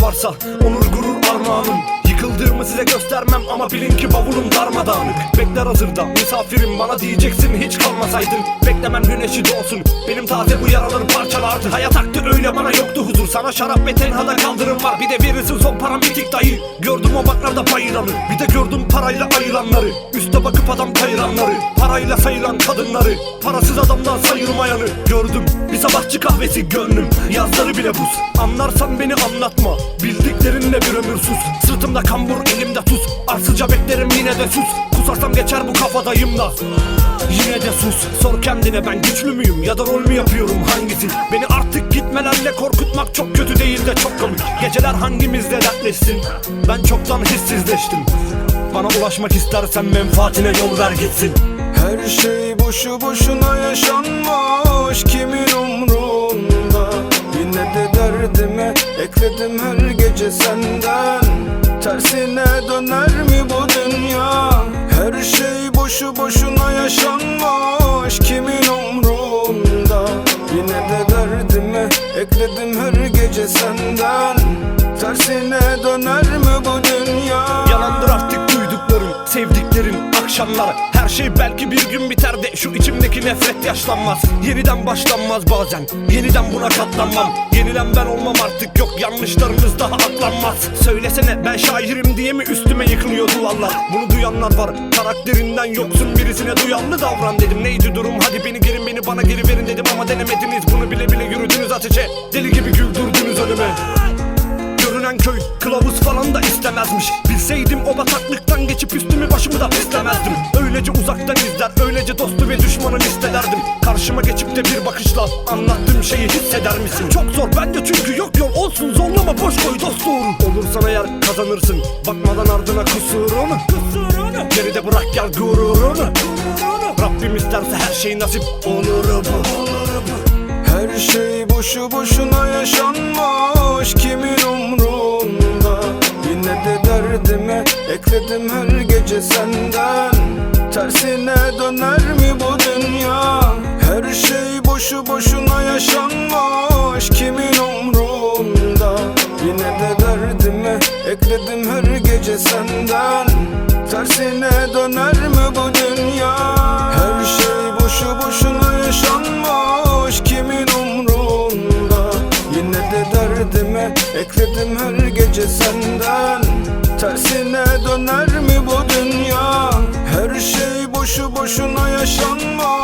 varsa onur gurur armağanım. Yıkıldığımı size göstermem ama bilin ki bavulum darmadağınık. Bekler hazırda misafirim, bana diyeceksin hiç kalmasaydın. Beklemem güneşi doğsun, benim taze bu yaraları parçalardı. Hayat aktı öyle, bana yoktu huzur. Sana şarap ve tenhada kaldırım var. Bir de verirsin son param bitik dayı. Gördüm o baklarda bayılanı, bir de gördüm parayla ayılanları. Üste bakıp adam kayıranları, parayla sayılan kadınları, parasız adamdan sayılmayanı. Gördüm bir sabahçı kahvesi gönlüm, yazları bile buz. Anlarsan beni anlatma, bildiklerinle bir ömür sus. Sırtımda kambur, elimde tuz, arsızca beklerim yine de sus. Kusarsam geçer bu kafadayım da yine de sus. Sor kendine, ben güçlü müyüm ya da rol mü yapıyorum, hangisi? Beni artık gitmelerle korkutmak çok kötü değil de çok komik. Geceler hangimizle dertleşsin, ben çoktan hissizleştim. Bana ulaşmak istersen menfaatine yol ver gitsin. Her şey boşu boşuna yaşanmış, kimin umrunda? Yine de derdime ekledim her gece senden. Tersine döner mi bu dünya? Her şey boşu boşuna yaşanmış, kimin umrunda? Yine de derdime ekledim her gece senden. Tersine döner mi bu dünya? Yalandır artık duyduklarım, sevdiklerim, akşamlar. Her şey belki bir gün biter de şu içimdeki nefret yaşlanmaz. Yeniden başlanmaz bazen, yeniden buna katlanmam. Yenilen ben olmam artık, yok yanlışlarımız daha aklanmaz. Söylesene, ben şairim diye mi üstüme yıkılıyor duvarlar? Bunu duyanlar var, karakterinden yoksun birisine duyarlı davran dedim. Neydi durum, hadi beni gerin, beni bana geri verin dedim. Ama denemediniz bunu, bile bile yürüdünüz ateşe. Deli gibi güldürdünüz önüme. Görünen köy kılavuz falan da istemezmiş. Bilseydim o bataklıktan geçip üstümü başımı da pislemezdim. Öylece uzaktan izler, öylece dostu ve düşmanı listelerdim. Karşıma geçip de bir bakışla anlattığım şeyi hisseder misin? Çok zor bence çünkü yok yol, olsun zorlama, boş koy dost doğru. Olursan eğer kazanırsın, bakmadan ardına kusurunu. Geride bırak gel gururunu. Rabbim isterse her şey nasip olur bu. Her şey boşu boşuna yaşanmış, kimin umrunda? Yine de derdime ekledim her gece senden. Tersine döner mi bu dünya? Her şey boşu boşuna yaşanmış, kimin umrunda? Yine de derdime ekledim her gece senden. Tersine döner mi bu dünya? Her şey boşu boşuna yaşanmış, kimin umrunda? Yine de derdime ekledim her gece senden. Tersine döner mi bu dünya? Her şey boşu boşuna yaşanmış.